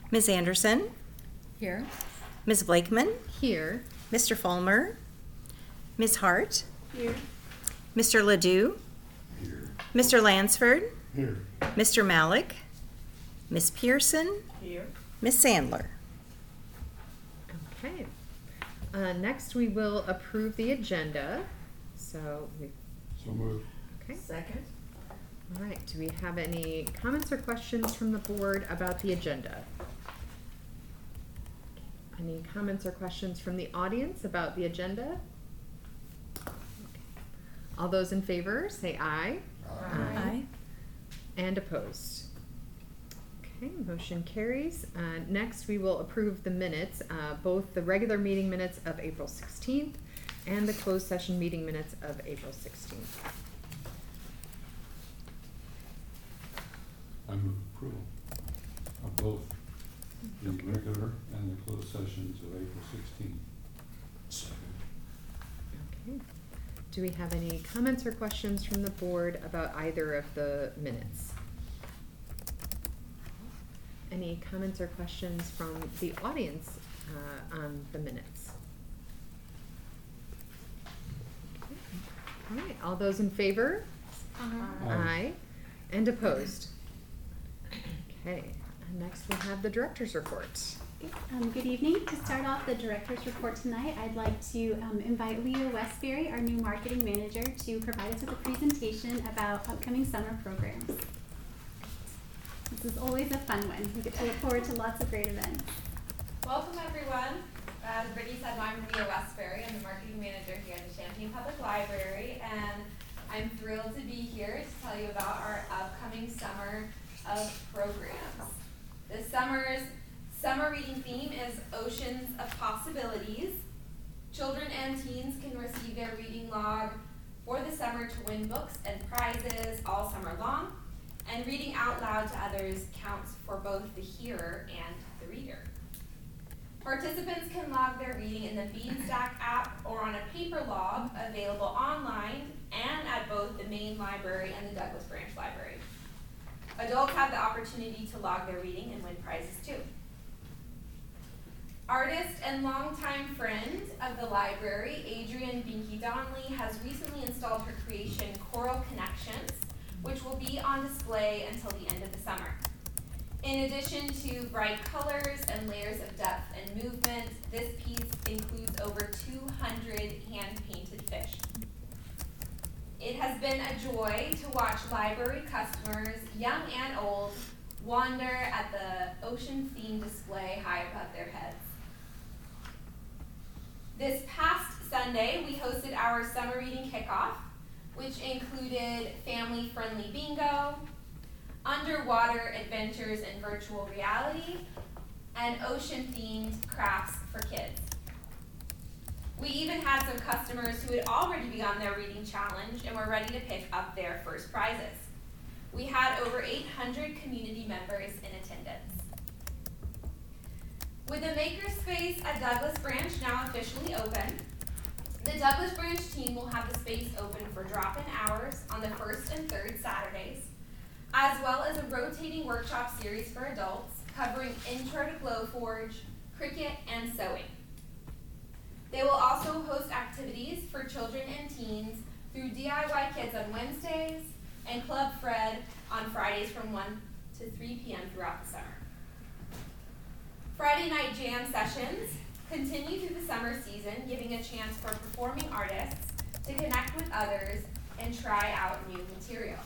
Ms. Anderson, Here. Ms. Blakeman, Here. Mr. Fulmer, Ms. Hart, Here. Mr. Ledoux, Here. Mr. Lansford, Here. Mr. Malik, Ms. Pearson, Here. Ms. Sandler. Okay. Next, we will approve the agenda. So, So moved. okay. Second. All right. Do we have any comments or questions from the board about the agenda? Any comments or questions from the audience about the agenda? Okay. All those in favor, say aye. Aye. And opposed? Okay, motion carries. Next, we will approve the minutes, both the regular meeting minutes of April 16th and the closed session meeting minutes of April 16th. I move approval of both the regular and the closed sessions of April 16th. Second. Okay. Do we have any comments or questions from the board about either of the minutes? Any comments or questions from the audience on the minutes? Okay. All right, all those in favor? Aye. And opposed? Okay, and next we have the director's report. Good evening. To start off the director's report tonight, I'd like to invite Leah Westbury, our new marketing manager, to provide us with a presentation about upcoming summer programs. This is always a fun one. We get to look forward to lots of great events. Welcome everyone. As Brittany said, I'm Leah Westbury. I'm the marketing manager here at the Champaign Public Library, and I'm thrilled to be here to tell you about our upcoming summer of programs. This summer's summer reading theme is Oceans of Possibilities. Children and teens can receive their reading log for the summer to win books and prizes all summer long, and reading out loud to others counts for both the hearer and the reader. Participants can log their reading in the Beanstack app or on a paper log available online and at both the main library and the Douglas Branch Library. Adults have the opportunity to log their reading and win prizes too. Artist and longtime friend of the library, Adrienne Binky Donnelly, has recently installed her creation, Coral Connections, which will be on display until the end of the summer. In addition to bright colors and layers of depth and movement, this piece includes over 200 hand-painted fish. It has been a joy to watch library customers, young and old, wander at the ocean-themed display high above their heads. This past Sunday, we hosted our summer reading kickoff, which included family-friendly bingo, underwater adventures in virtual reality, and ocean-themed crafts for kids. We even had some customers who had already begun their reading challenge and were ready to pick up their first prizes. We had over 800 community members in attendance. With the Makerspace at Douglas Branch now officially open, the Douglas Branch team will have the space open for drop-in hours on the first and third Saturdays, as well as a rotating workshop series for adults covering Intro to Glowforge, Cricut, and sewing. They will also host activities for children and teens through DIY Kids on Wednesdays and Club Fred on Fridays from 1 to 3 p.m. throughout the summer. Friday night jam sessions continue through the summer season, giving a chance for performing artists to connect with others and try out new material.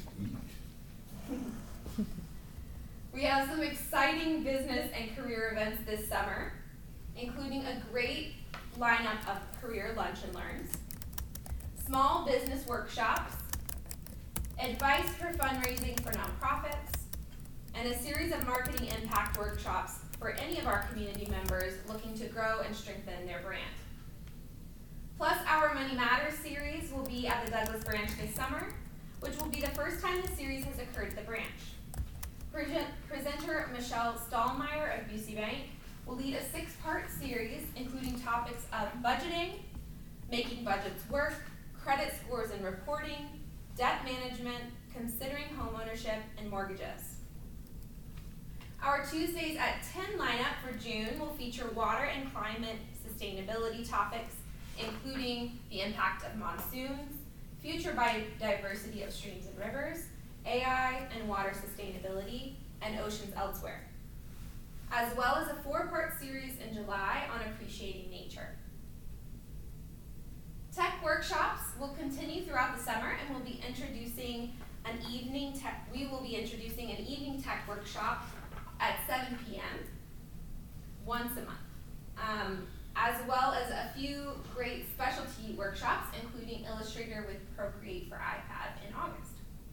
We have some exciting business and career events this summer, including a great lineup of career lunch and learns, small business workshops, advice for fundraising for nonprofits, and a series of marketing impact workshops for any of our community members looking to grow and strengthen their brand. Plus, our Money Matters series will be at the Douglas Branch this summer, which will be the first time the series has occurred at the branch. Presenter Michelle Stallmeyer of Busey Bank will lead a 6-part series including topics of budgeting, making budgets work, credit scores and reporting, debt management, considering homeownership, and mortgages. Our Tuesdays at 10 lineup for June will feature water and climate sustainability topics, including the impact of monsoons, future biodiversity of streams and rivers, AI and water sustainability, and oceans elsewhere, as well as a 4-part series in July on appreciating nature. Tech workshops will continue throughout the summer, and we will be introducing an evening tech workshop at 7 p.m. once a month, as well as a few great specialty workshops, including Illustrator with Procreate for iPad in August.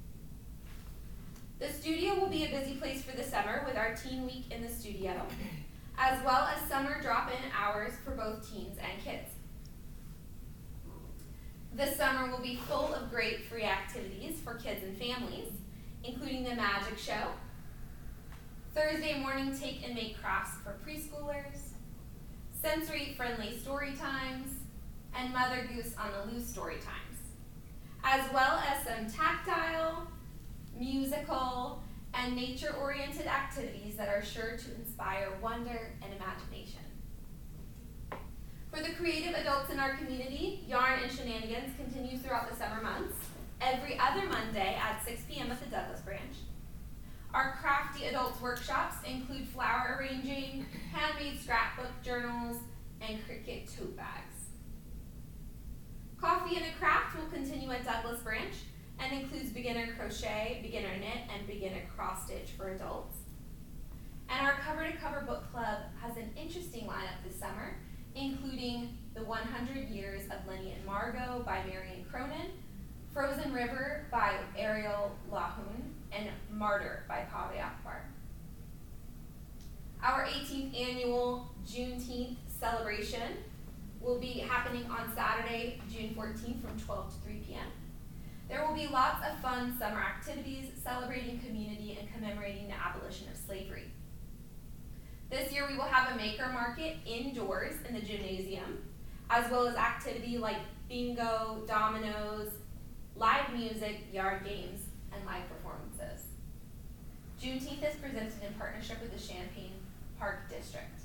The studio will be a busy place for the summer with our Teen Week in the studio, as well as summer drop-in hours for both teens and kids. This summer will be full of great free activities for kids and families, including the magic show, Thursday morning take and make crafts for preschoolers, sensory-friendly story times, and Mother Goose on the Loose story times, as well as some tactile, musical, and nature-oriented activities that are sure to inspire wonder and imagination. For the creative adults in our community, Yarn and Shenanigans continues throughout the summer months, every other Monday at 6 p.m. at the Douglas Branch. Our crafty adults workshops include flower arranging, handmade scrapbook journals, and Cricut tote bags. Coffee and a Craft will continue at Douglas Branch and includes beginner crochet, beginner knit, and beginner cross stitch for adults. And our Cover to Cover book club has an interesting lineup this summer, including The 100 Years of Lenny and Margot by Marion Cronin, Frozen River by Ariel Lahoun, and Martyr by Kaveh Akbar. Our 18th annual Juneteenth celebration will be happening on Saturday, June 14th from 12 to 3 p.m. There will be lots of fun summer activities celebrating community and commemorating the abolition of slavery. This year we will have a maker market indoors in the gymnasium, as well as activity like bingo, dominoes, live music, yard games, and live performances. Juneteenth is presented in partnership with the Champaign Park District.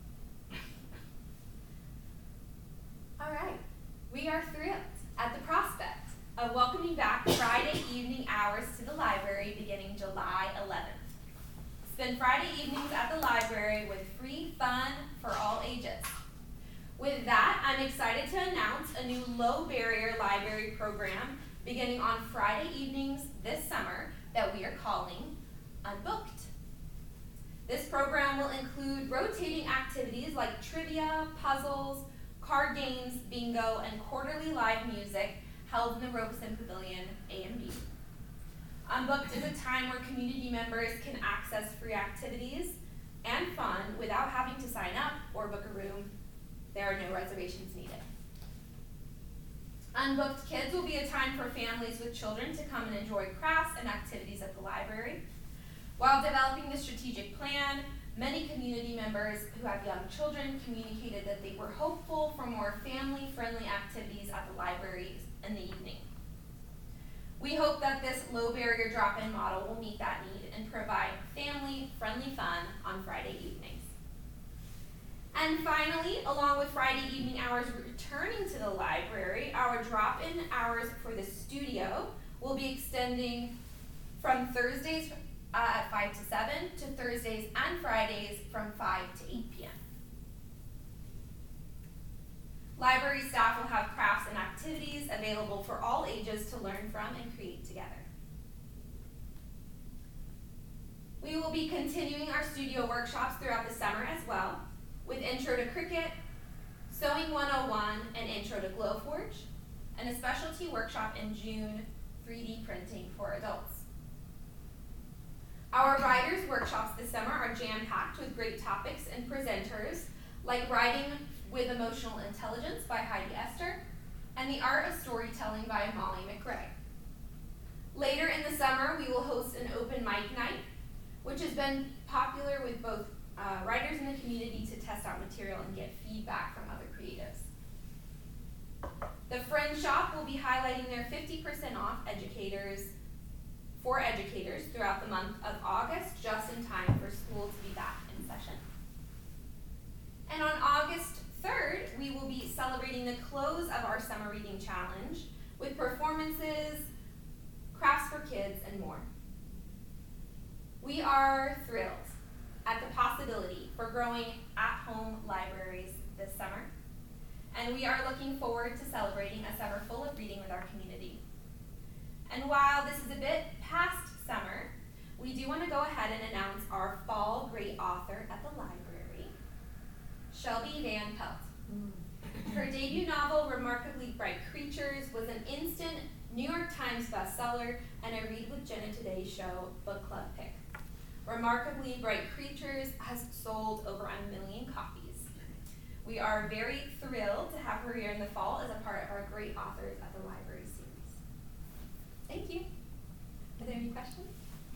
All right, we are thrilled at the prospect of welcoming back Friday evening hours to the library beginning July 11th. Spend Friday evenings at the library with free fun for all ages. With that, I'm excited to announce a new low-barrier library program beginning on Friday evenings this summer that we are calling Unbooked. This program will include rotating activities like trivia, puzzles, card games, bingo, and quarterly live music held in the Robeson Pavilion A and B. Unbooked is a time where community members can access free activities and fun without having to sign up or book a room. There are no reservations needed. Unbooked Kids will be a time for families with children to come and enjoy crafts and activities at the library. While developing the strategic plan, many community members who have young children communicated that they were hopeful for more family-friendly activities at the libraries in the evening. We hope that this low-barrier drop-in model will meet that need and provide family-friendly fun on Friday evenings. And finally, along with Friday evening hours returning to the library, our drop-in hours for the studio will be extending from Thursdays at 5 to 7 to Thursdays and Fridays from 5 to 8 p.m. Library staff will have crafts and activities available for all ages to learn from and create together. We will be continuing our studio workshops throughout the summer as well, with Intro to Cricut, Sewing 101, and Intro to Glowforge, and a specialty workshop in June, 3D printing for adults. Our writers' workshops this summer are jam-packed with great topics and presenters like Writing with Emotional Intelligence by Heidi Esther and The Art of Storytelling by Molly McRae. Later in the summer, we will host an open mic night, which has been popular with both writers in the community to test out material and get feedback from other creatives. The Friend Shop will be highlighting their 50% off educators for educators throughout the month of August, just in time for school to be back in session. And on August 3rd, we will be celebrating the close of our Summer Reading Challenge with performances, crafts for kids, and more. We are thrilled at the possibility for growing at-home libraries this summer, and we are looking forward to celebrating a summer full of reading with our community. And while this is a bit past summer, we do want to go ahead and announce our fall great author at the library, Shelby Van Pelt. Her debut novel, Remarkably Bright Creatures, was an instant New York Times bestseller and a Read with Jenna Today Show book club pick. Remarkably Bright Creatures has sold over 1 million copies. We are very thrilled to have her here in the fall as a part of our Great Authors at the Library series. Thank you. Are there any questions?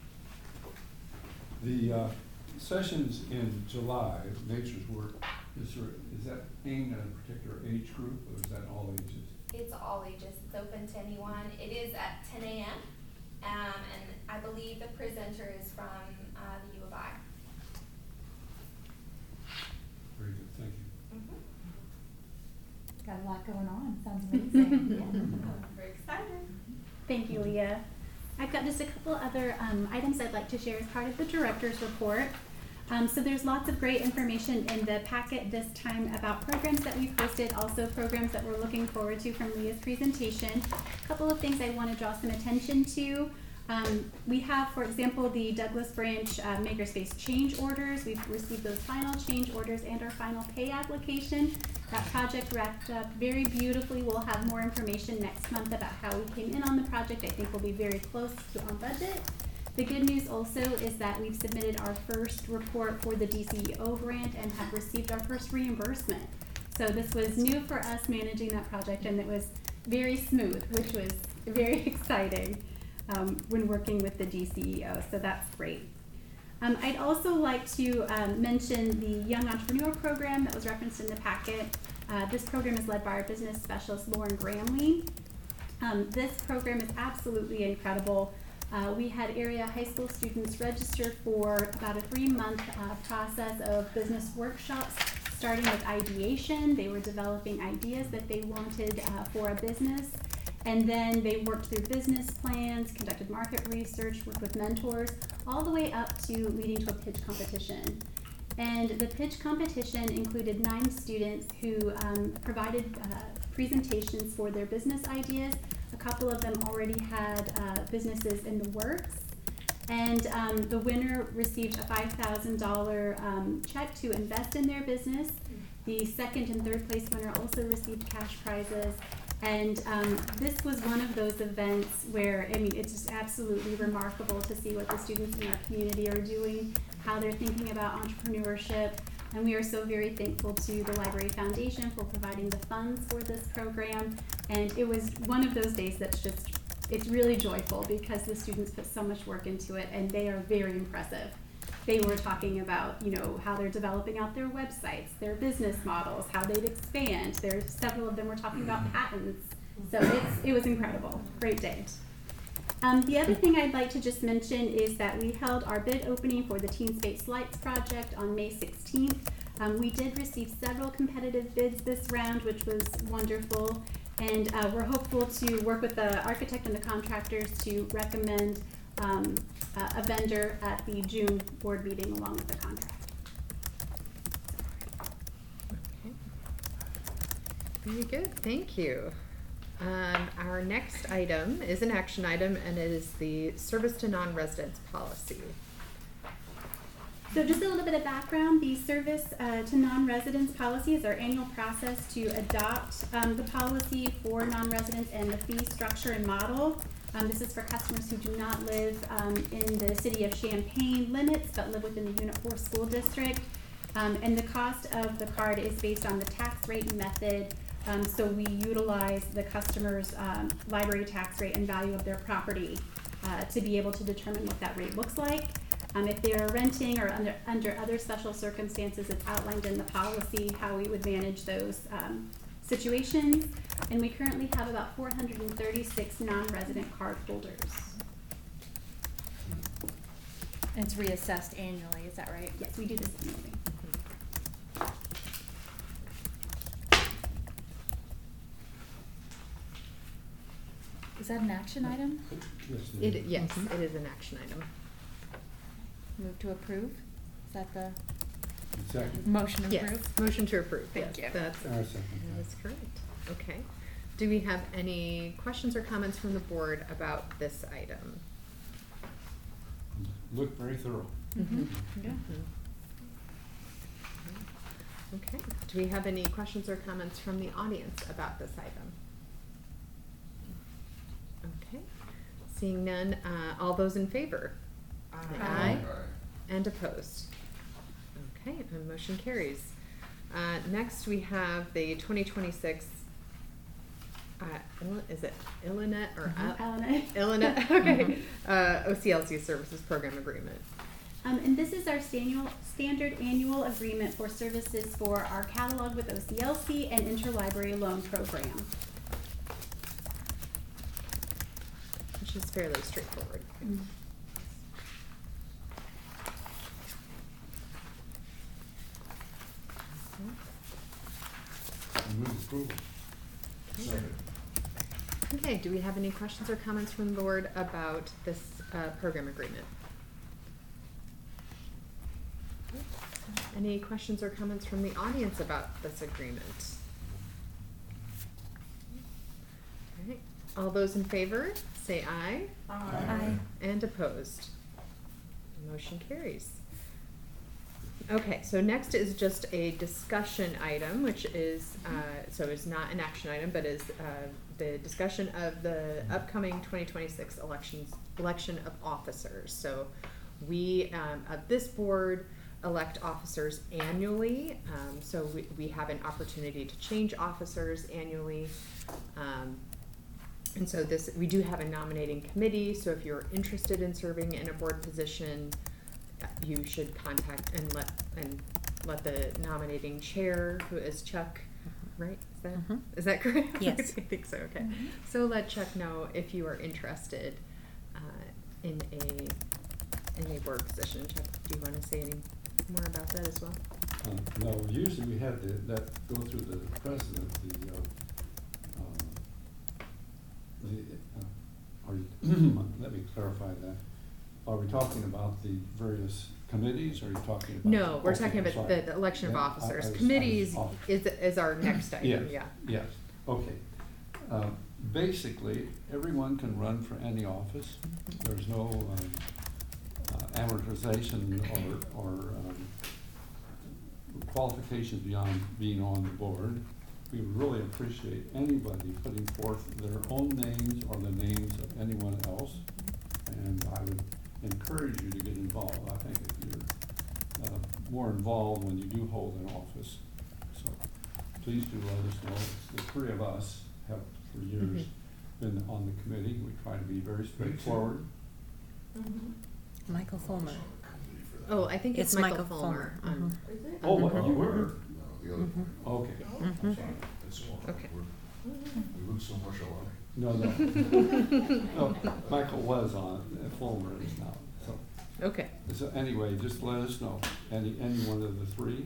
The sessions in July, Nature's Work, is that aimed at a particular age group, or is that all ages? It's all ages. It's open to anyone. It is at 10 a.m. And I believe the presenter is from the U of I. Very good, thank you. Got a lot going on, sounds amazing. I'm very excited. Thank you, Leah. I've got just a couple other items I'd like to share as part of the director's report. So there's lots of great information in the packet this time about programs that we've hosted, also programs that we're looking forward to from Leah's presentation. A couple of things I want to draw some attention to. We have, for example, the Douglas Branch Makerspace change orders. We've received those final change orders and our final pay application. That project wrapped up very beautifully. We'll have more information next month about how we came in on the project. I think we'll be very close to on budget. The good news also is that we've submitted our first report for the DCEO grant and have received our first reimbursement. So this was new for us managing that project, and it was very smooth, which was very exciting when working with the DCEO, so that's great. I'd also like to mention the Young Entrepreneur Program that was referenced in the packet. This program is led by our business specialist, Lauren Gramley. This program is absolutely incredible. We had area high school students register for about a 3-month process of business workshops, starting with ideation. They were developing ideas that they wanted for a business. And then they worked through business plans, conducted market research, worked with mentors, all the way up to leading to a pitch competition. And the pitch competition included 9 students who provided presentations for their business ideas. A couple of them already had businesses in the works. And the winner received a $5,000 check to invest in their business. The second and third place winner also received cash prizes. And this was one of those events where, I mean, it's just absolutely remarkable to see what the students in our community are doing, how they're thinking about entrepreneurship. And we are so very thankful to the Library Foundation for providing the funds for this program. And it was one of those days that's just, it's really joyful because the students put so much work into it and they are very impressive. They were talking about, you know, how they're developing out their websites, their business models, how they'd expand. There's several of them were talking about patents. So it was incredible. Great day. The other thing I'd like to just mention is that we held our bid opening for the Teen Space Lights project on May 16th. We did receive several competitive bids this round, which was wonderful. And we're hopeful to work with the architect and the contractors to recommend a vendor at the June board meeting along with the contract. Okay. Very good, thank you. Our next item is an action item, and it is the service to non-residents policy. So just a little bit of background, the service to non-residents policy is our annual process to adopt the policy for non-residents and the fee structure and model. This is for customers who do not live in the city of Champaign limits, but live within the Unit 4 school district. And the cost of the card is based on the tax rate method. So we utilize the customer's library tax rate and value of their property to be able to determine what that rate looks like. If they are renting or under other special circumstances, it's outlined in the policy how we would manage those situations. And we currently have about 436 non-resident card holders. And it's reassessed annually, is that right? Yes, we do this annually. Is that an action item? Yes, Yes, it is an action item. Move to approve? Is that the Second. motion Yes, approved? motion to approve, Thank yes, you. that's, I second that is that. correct. Okay. Do we have any questions or comments from the board about this item? Look very thorough. Mm-hmm. Yeah. Okay, do we have any questions or comments from the audience about this item? Okay, seeing none, all those in favor? Aye. And opposed? Okay, and motion carries. Next, we have the 2026, is it Illinois or Elena. Illinois? Okay, OCLC Services Program Agreement. And this is our standard annual agreement for services for our catalog with OCLC and interlibrary loan program. Which is fairly straightforward. I move approval. Okay, do we have any questions or comments from the board about this program agreement? Any questions or comments from the audience about this agreement? Alright, all those in favor, say aye. Aye. And opposed? Motion carries. Okay, so next is just a discussion item, which is, so it's not an action item, but is the discussion of the upcoming 2026 election of officers. So we, at this board, elect officers annually, so we have an opportunity to change officers annually. And so we do have a nominating committee, so if you're interested in serving in a board position, you should contact and let the nominating chair, who is Chuck, right? Is that correct? Yes. I think so, okay. So let Chuck know if you are interested in a board position. Chuck, do you want to say any more about that as well? No, usually we have that go through the president, let me clarify that. Are we talking about the various committees, or are you talking about? No, we're Okay, talking about sorry. the election of Yeah, officers. I was Committees off. is our next item, Yes, yeah. yes, okay. Basically, everyone can run for any office. There's no amortization or qualifications beyond being on the board. We would really appreciate anybody putting forth their own names or the names of anyone else. And I would encourage you to get involved. I think if you're more involved when you do hold an office. So please do let us know. The three of us have for years been on the committee. We try to be very straightforward. Michael Fulmer. Oh, I think it's It's Michael Michael Fulmer. Fulmer. Oh, well, you were? The other one. Okay. Mhm. It's all, Okay. we look so much alike. No, no. No, Michael was on, Fulmer is now, so. Okay. So anyway, just let us know, any one of the three.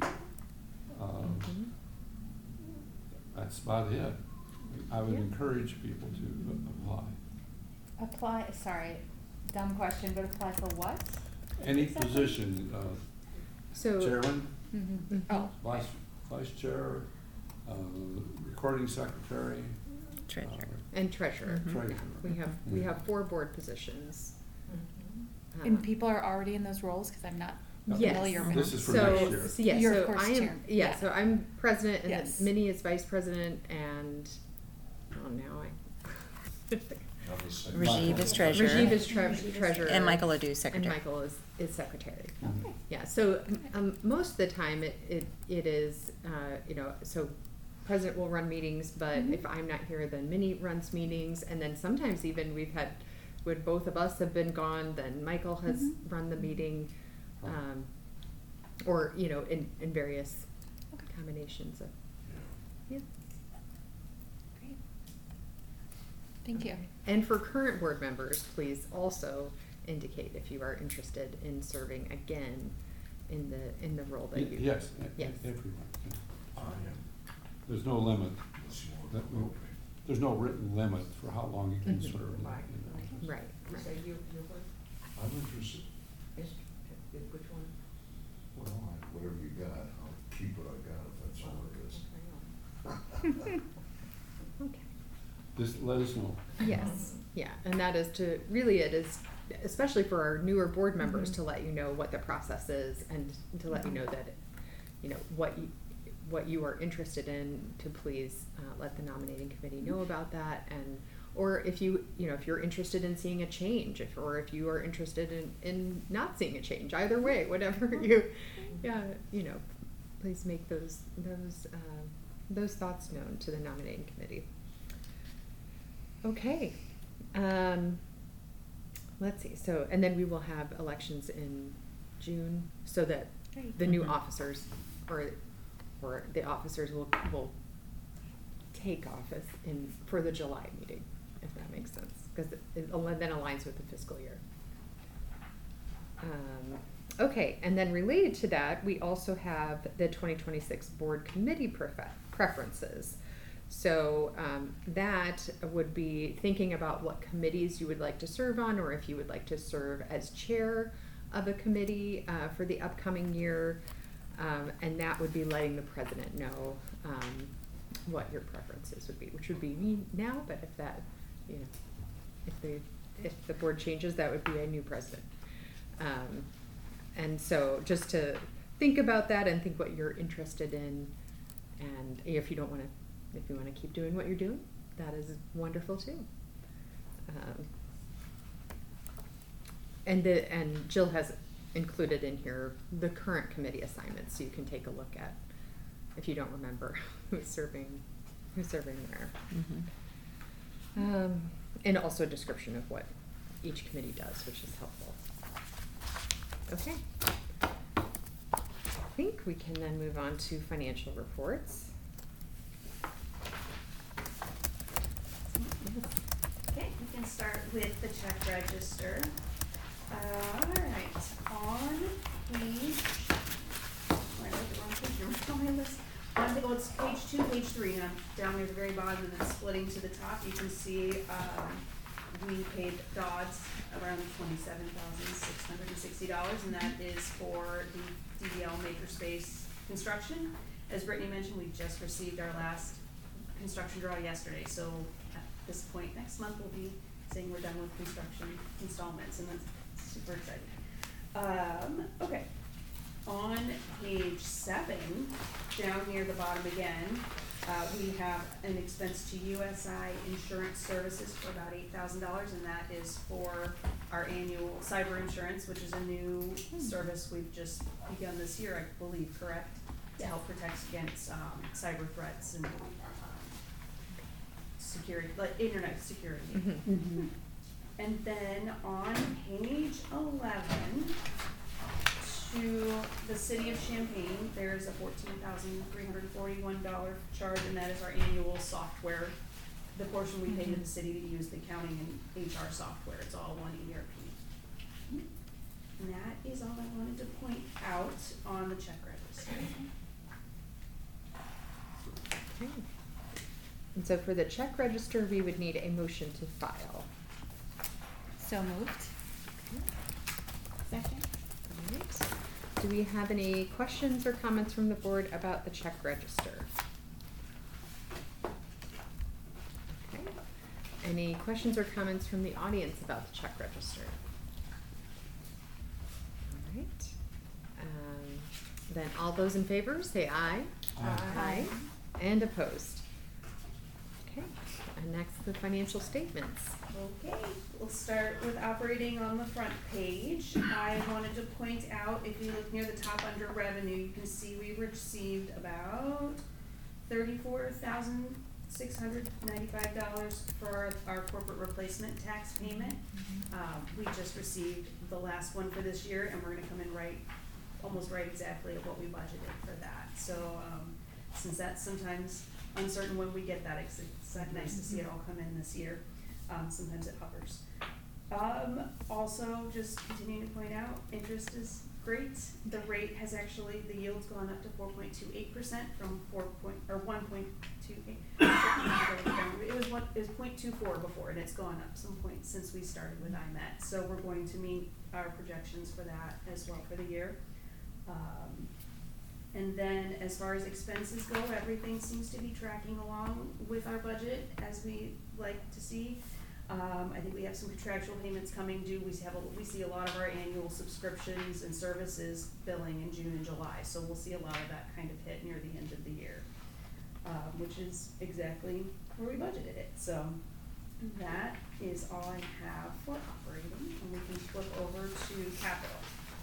That's about it. I would Yeah. encourage people to apply. Apply, sorry, dumb question, but apply for what? Any Exactly. position, So. chairman, Mm-hmm. Mhm. Oh, vice chair, recording secretary. Treasurer. And treasurer. Treasurer. Yeah. We have 4 board positions. and people are already in those roles, cause I'm not Yes. familiar with. This is for So, next year. so yeah, You're so of course I am, chair. yeah, Yeah. so I'm president and Yes. then Minnie is vice president and, oh, now Not the same. Rajiv is treasurer. Rajiv is treasurer. And Michael Ledoux, And secretary. Michael is secretary. Mhm. Yeah, so, most of the time it is, so president will run meetings, but if I'm not here, then Minnie runs meetings, and then sometimes even when both of us have been gone, then Michael has run the meeting, or, in various combinations of, yeah. Great. Thank you. And for current board members, please also, indicate if you are interested in serving again in the role that you. Yes, Yes. everyone can. I am, There's no limit, unless you want That to will- vote me. there's no written limit for how long you can Mhm. serve. in that, Right. you know. Right, right. So you would, I'm interested. which one? Well, whatever you got, I'll keep what I got if that's all it is. Okay. Just let us know. Yes, yeah, and that is to, really it is, especially for our newer board members, Mhm. to let you know what the process is and to let you know that, you know, what you are interested in, to please let the nominating committee know about that. And or if you know, if you're interested in seeing a change, or if you are interested in not seeing a change, either way, whatever you, yeah, you know, please make those thoughts known to the nominating committee. Okay, let's see, so, and then we will have elections in June, so that the new Mhm. officers, or the officers will take office for the July meeting, if that makes sense, because it then aligns with the fiscal year. Okay, and then related to that, we also have the 2026 board committee preferences. So that would be thinking about what committees you would like to serve on, or if you would like to serve as chair of a committee for the upcoming year. And that would be letting the president know what your preferences would be, which would be me now, but if that, you know, if the board changes, that would be a new president. And so just to think about that and think what you're interested in, and if you want to keep doing what you're doing, that is wonderful too. And Jill has included in here the current committee assignments, so you can take a look at, if you don't remember who's serving where. Mhm. And also a description of what each committee does, which is helpful. Okay. I think we can then move on to financial reports. Okay, we can start with the check register. Alright, on page, where did the wrong page number on my list? Well, it's page 2, page 3, and I'm down near the very bottom and then splitting to the top, you can see, we paid Dodds around $27,660, and that is for the DDL Makerspace construction. As Brittany mentioned, we just received our last construction draw yesterday, so at this point next month we'll be saying we're done with construction installments, and that's super exciting. Okay, on page 7, down near the bottom again, we have an expense to USI Insurance Services for about $8,000, and that is for our annual cyber insurance, which is a new service we've just begun this year, I believe, correct? To help protect against cyber threats and security, like internet security. Mm-hmm. And then on page 11, to the city of Champaign, there's a $14,341 charge, and that is our annual software. The portion we pay to the city to use the accounting and HR software, it's all one ERP. And that is all I wanted to point out on the check register. Okay. And so for the check register, we would need a motion to file. So moved. Second? All right. Do we have any questions or comments from the board about the check register? Okay. Any questions or comments from the audience about the check register? All right. Then all those in favor, say aye. Aye. And opposed? Okay, and next, the financial statements. Okay, we'll start with operating on the front page. I wanted to point out, if you look near the top under revenue, you can see we received about $34,695 for our corporate replacement tax payment. We just received the last one for this year, and we're gonna come in almost right exactly at what we budgeted for that. So, since that's sometimes uncertain when we get that, it's nice to see it all come in this year. Sometimes it hovers. Also, just continuing to point out, interest is great. The rate has actually, the yield's gone up to 4.28% from 1.28. It was 0.24 before, and it's gone up some points since we started with IMET. So we're going to meet our projections for that as well for the year. And then as far as expenses go, everything seems to be tracking along with our budget as we like to see. I think we have some contractual payments coming due. We see a lot of our annual subscriptions and services billing in June and July. So we'll see a lot of that kind of hit near the end of the year, which is exactly where we budgeted it. So that is all I have for operating, and we can flip over to capital.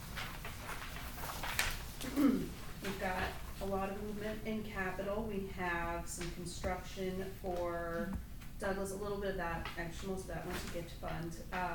We've got a lot of movement in capital. We have some construction for Douglas, a little bit of that, actually most of that went to gift fund.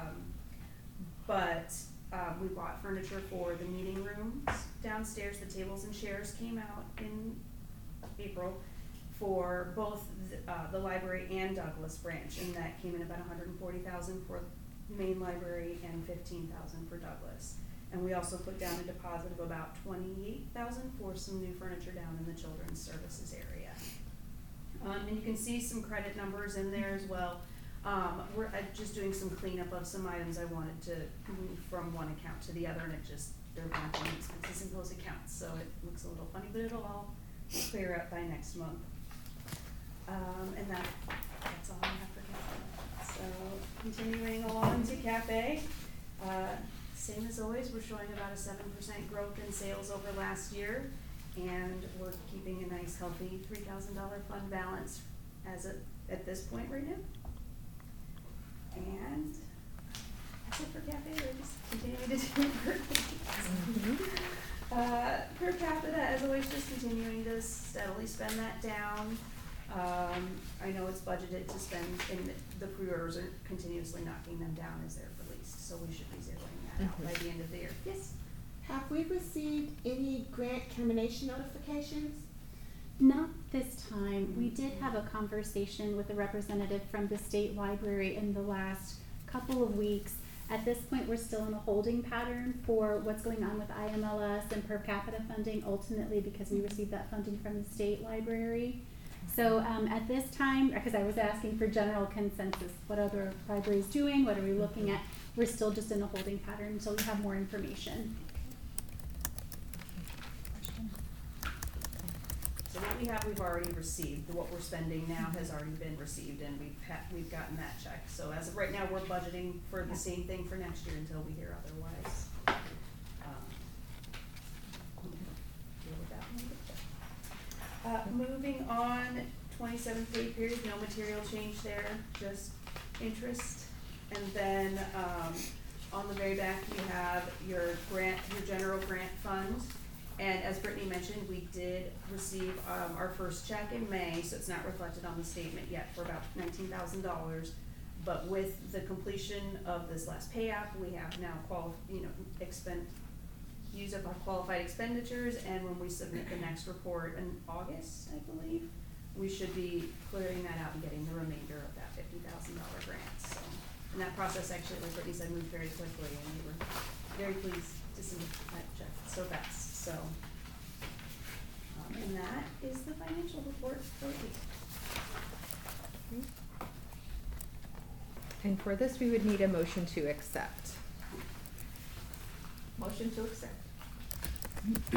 But we bought furniture for the meeting rooms downstairs. The tables and chairs came out in April for both the library and Douglas branch, and that came in about $140,000 for main library and $15,000 for Douglas. And we also put down a deposit of about $28,000 for some new furniture down in the children's services area. And you can see some credit numbers in there as well. We're just doing some cleanup of some items I wanted to move from one account to the other, and they're bumping expenses in those accounts, so it looks a little funny, but it'll all clear up by next month. And that's all I have for cafe. So continuing along to cafe, same as always, we're showing about a 7% growth in sales over last year, and we're keeping a nice healthy $3,000 fund balance at this point right now. And that's it for cafe. We're just continuing to do per capita, as always, just continuing to steadily spend that down. I know it's budgeted to spend, and the pre-orders are continuously knocking them down as they're released, so we should be zeroing that out by the end of the year. Yes? Have we received any grant termination notifications? Not this time. We did have a conversation with a representative from the state library in the last couple of weeks. At this point, we're still in a holding pattern for what's going on with IMLS and per capita funding, ultimately because we received that funding from the state library. So at this time, because I was asking for general consensus, what other libraries doing, what are we looking at, we're still just in a holding pattern until we have more information. So what we have, we've already received. What we're spending now has already been received, and we've gotten that check. So as of right now, we're budgeting for the same thing for next year until we hear otherwise. Deal with that one. Moving on, 27th pay period, no material change there, just interest. And then on the very back, you have your general grant fund. And as Brittany mentioned, we did receive our first check in May, so it's not reflected on the statement yet, for about $19,000. But with the completion of this last pay app, we have now use up our qualified expenditures, and when we submit the next report in August, I believe, we should be clearing that out and getting the remainder of that $50,000 grant. So, and that process actually, like Brittany said, moved very quickly, and we were very pleased to see that check so fast. So, and that is the financial report for the week. And for this, we would need a motion to accept. Motion to accept. We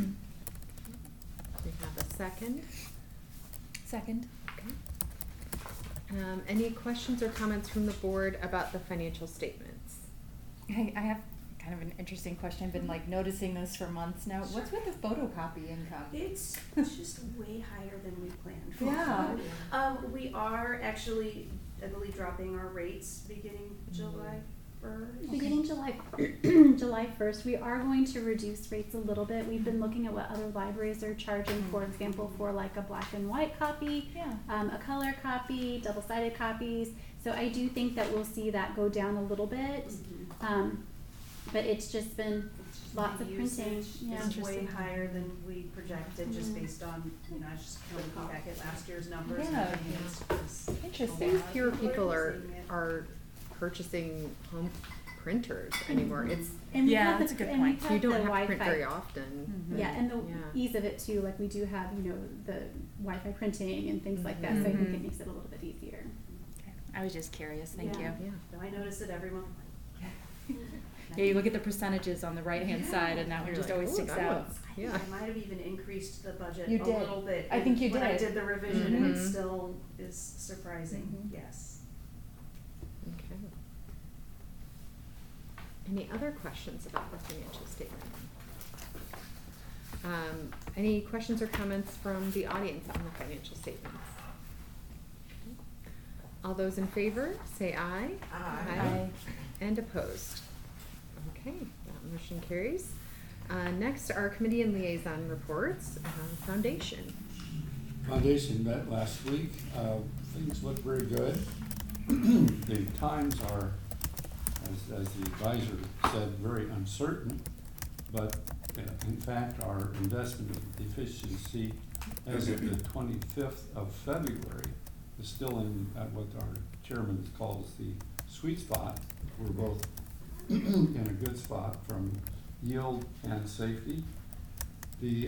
have a second. Second. Okay. Any questions or comments from the board about the financial statements? I have kind of an interesting question. I've been like noticing this for months now. What's with the photocopy income? It's just way higher than we planned for. Yeah. We are actually, I believe, dropping our rates beginning July 1st. Beginning July 1st, we are going to reduce rates a little bit. We've been looking at what other libraries are charging, for example, for like a black and white copy, a color copy, double-sided copies. So I do think that we'll see that go down a little bit. But it's just been lots of printing. Yeah. It's way higher than we projected, just based on, I just kind of looking back at last year's numbers. Yeah. And it's Interesting. Fewer people are purchasing home printers anymore. It's, And we Yeah, have that's the, a good and we point. have you don't the have to Wi-Fi. print very often. Mhm. Yeah, and the Yeah. ease of it too, like we do have, you know, the Wi-Fi printing and things like that, so I think Mhm. it makes it a little bit easier. Okay. I was just curious, thank Yeah. you. Yeah. No, I notice it every month. Yeah, you look at the percentages on the right-hand side and that one You're just like, always "Ooh, sticks that out. looks-" I think Yeah. I might have even increased the budget You a did. little bit. I think you When I did. did the revision, and it Mhm. still is surprising, Mhm. yes. Okay. Any other questions about the financial statement? Any questions or comments from the audience on the financial statements? All those in favor, say aye. Aye. And opposed? Okay, that motion carries. Next, our committee and liaison reports, foundation. Foundation met last week. Things look very good. The times are, as the advisor said, very uncertain, but in fact, our investment efficiency as of the 25th of February is still in what our chairman calls the sweet spot. We're both in a good spot from yield and safety. We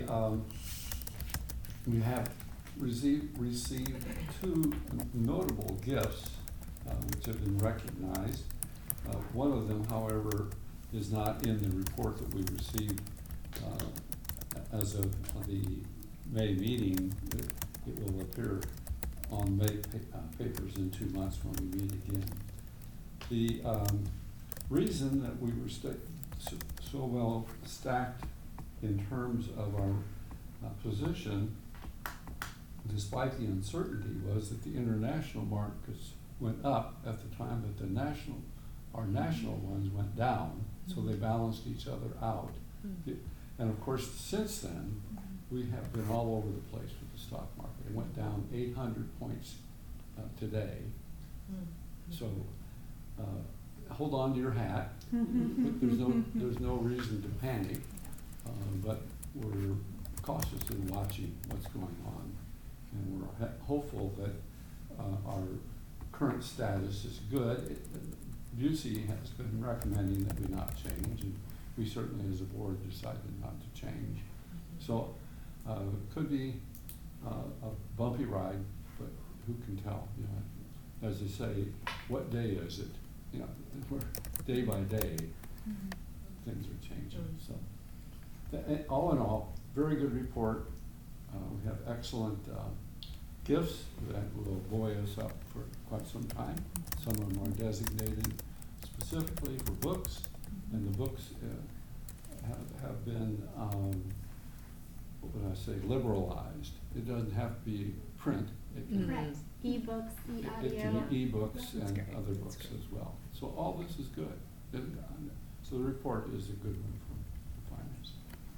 have received two notable gifts which have been recognized. One of them, however, is not in the report that we received as of the May meeting. It will appear on May papers in 2 months when we meet again. The reason that we were so well stacked in terms of our position, despite the uncertainty, was that the international markets went up at the time that our national ones went down, so they balanced each other out. And of course, since then, we have been all over the place with the stock market. It went down 800 points today. So hold on to your hat. There's no reason to panic, but we're cautiously watching what's going on, and we're hopeful that our current status is good. Busey has been recommending that we not change, and we certainly as a board decided not to change. So it could be a bumpy ride, but who can tell? You know, as they say, what day is it? You know, we're day by day, things are changing. So all in all, very good report. We have excellent gifts that will buoy us up for quite some time. Some of them are designated specifically for books, and the books have been, what would I say, liberalized. It doesn't have to be print. It can, Correct. E-books, it e-audio. can be e-books That's and great. other That's books great. as well. So all this is good. So the report is a good one for finance.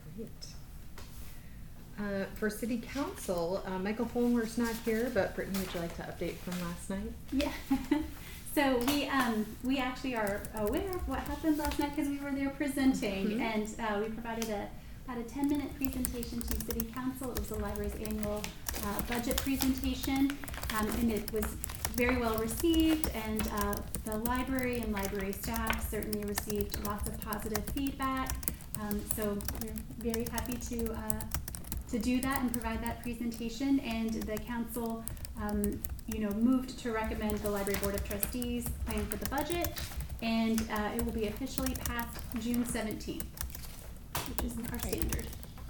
Great. For city council, Michael Fulmer's not here, but Brittany, would you like to update from last night? Yeah. So we actually are aware of what happened last night because we were there presenting, and we provided about a 10-minute presentation to City Council. It was the library's annual budget presentation, and it was very well received, and the library and library staff certainly received lots of positive feedback. So we're very happy to do that and provide that presentation, and the council moved to recommend the Library Board of Trustees plan for the budget, and it will be officially passed June 17th, which is our standard.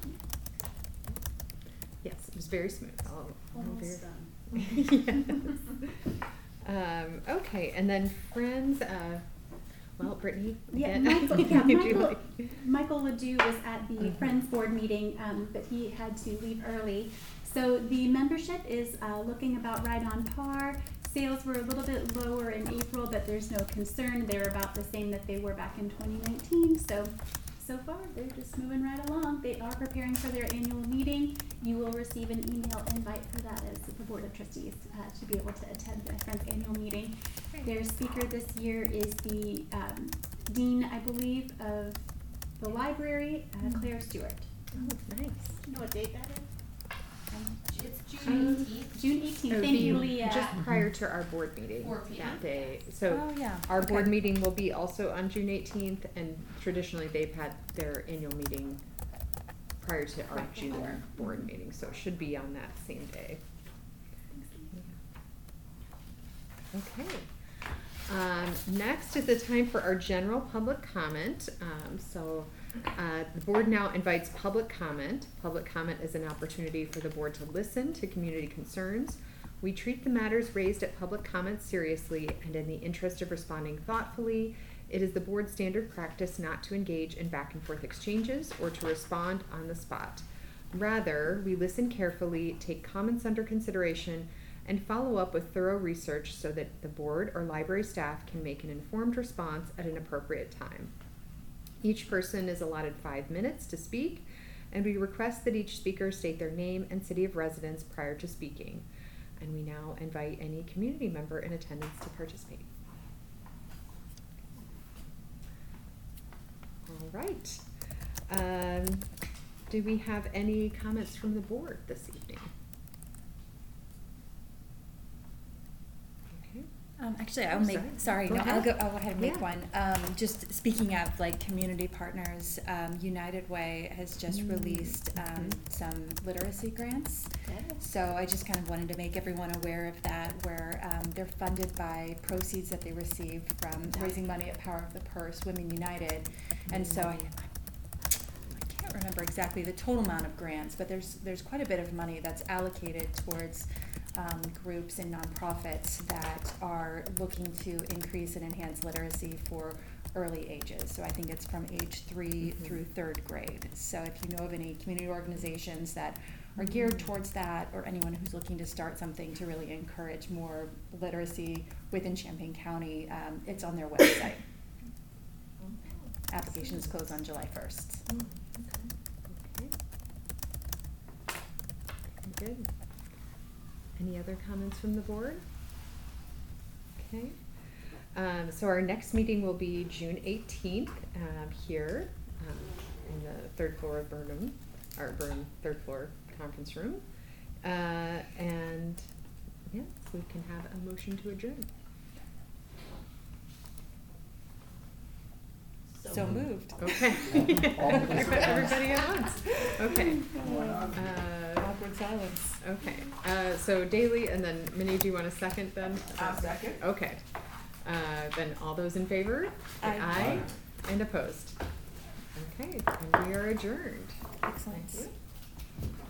Yes, it was very smooth. Almost done. Yes. Okay, and then Friends, well, Brittany, Yeah, again, would you like- Michael Ledoux was at the Friends Board meeting, but he had to leave early. So the membership is looking about right on par. Sales were a little bit lower in April, but there's no concern. They're about the same that they were back in 2019. So far, they're just moving right along. They are preparing for their annual meeting. You will receive an email invite for that as the Board of Trustees to be able to attend the Friends annual meeting. Their speaker this year is the Dean, I believe, of the library, Claire Stewart. Oh, nice. You know what date that is? It's June 18th. June It 18th. would Thank be you, Leah. Just prior to our board meeting 4 p.m. that day. So Oh, yeah. our board Okay. meeting will be also on June 18th, and traditionally they've had their annual meeting prior to our Right June before. board meeting, so it should be on that same day. Okay. Next is the time for our general public comment. The board now invites public comment. Public comment is an opportunity for the board to listen to community concerns. We treat the matters raised at public comment seriously, and in the interest of responding thoughtfully, it is the board's standard practice not to engage in back and forth exchanges or to respond on the spot. Rather, we listen carefully, take comments under consideration, and follow up with thorough research so that the board or library staff can make an informed response at an appropriate time. Each person is allotted 5 minutes to speak, and we request that each speaker state their name and city of residence prior to speaking. And we now invite any community member in attendance to participate. All right. Do we have any comments from the board this evening? Okay. Actually, I'll Oh, make, sorry. sorry, Go no, ahead. I'll go ahead and make Yeah. one. Just speaking of like community partners, United Way has just released some literacy grants. So I just kind of wanted to make everyone aware of that, where they're funded by proceeds that they receive from raising money at Power of the Purse, Women United. And so I can't remember exactly the total amount of grants, but there's quite a bit of money that's allocated towards groups and nonprofits that are looking to increase and enhance literacy for early ages. So I think it's from age 3 through 3rd grade. So if you know of any community organizations that are geared towards that, or anyone who's looking to start something to really encourage more literacy within Champaign County, it's on their website. Applications close on July 1st. Okay. Very good. Any other comments from the board? Okay. So our next meeting will be June 18th here in the 3rd floor of Burnham 3rd floor conference room. And yes, we can have a motion to adjourn. So moved. Okay. Everybody at once. Okay. Awkward silence. Okay, so Daly, and then Minnie, do you want a second then? Second. Okay, then all those in favor? Aye. Aye, and opposed? Okay, and we are adjourned. Excellent. Thank you.